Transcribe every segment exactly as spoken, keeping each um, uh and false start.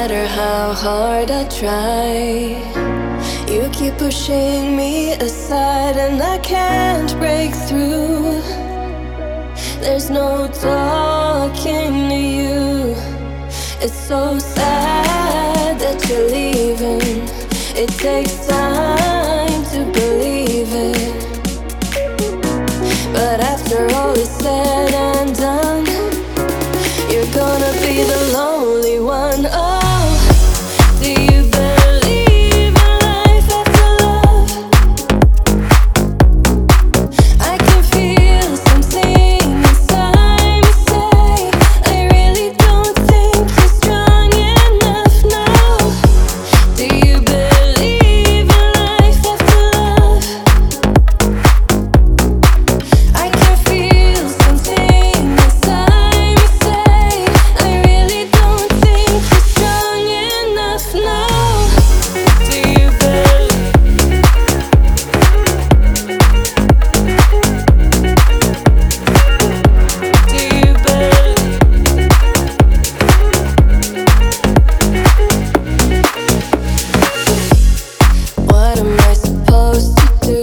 matter how hard I try, you keep pushing me aside, and I can't break through. There's no talking to you. It's so sad that you're leaving. It takes time to believe it, but after all is said and done, you're gonna be the lonely one. Oh, do you believe in life after love? I can feel something inside me say, I really don't think you're strong enough now. Do you believe in life after love? I can feel something inside me say, I really don't think you're strong enough now. Do you believe? Do you believe? What am I supposed to do?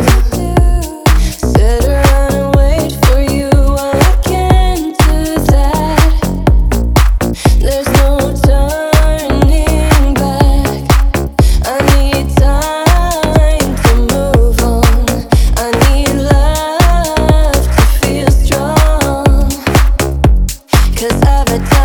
Sit around and wait for you? Well, I can't do that. There's no turning back. I need time to move on. I need love to feel strong. 'Cause I've had